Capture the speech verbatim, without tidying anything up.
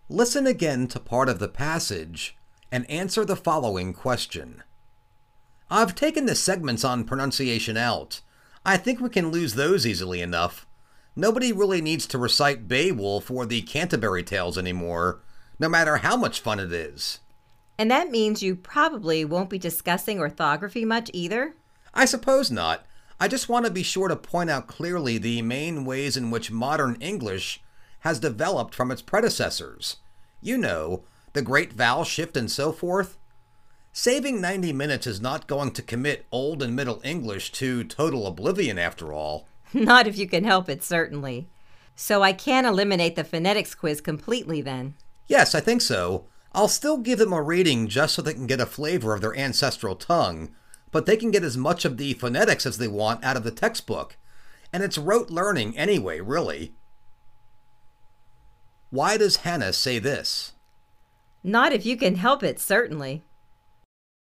Listen again to part of the passage and answer the following question. I've taken the segments on pronunciation out. I think we can lose those easily enough. Nobody really needs to recite Beowulf or the Canterbury Tales anymore, no matter how much fun it is. And that means you probably won't be discussing orthography much either? I suppose not. I just want to be sure to point out clearly the main ways in which modern English has developed from its predecessors. You know, the great vowel shift and so forth. Saving ninety minutes is not going to commit Old and Middle English to total oblivion after all. Not if you can help it, certainly. So I can't eliminate the phonetics quiz completely then? Yes, I think so. I'll still give them a reading just so they can get a flavor of their ancestral tongue, but they can get as much of the phonetics as they want out of the textbook. And it's rote learning anyway, really. Why does Hannah say this? Not if you can help it, certainly.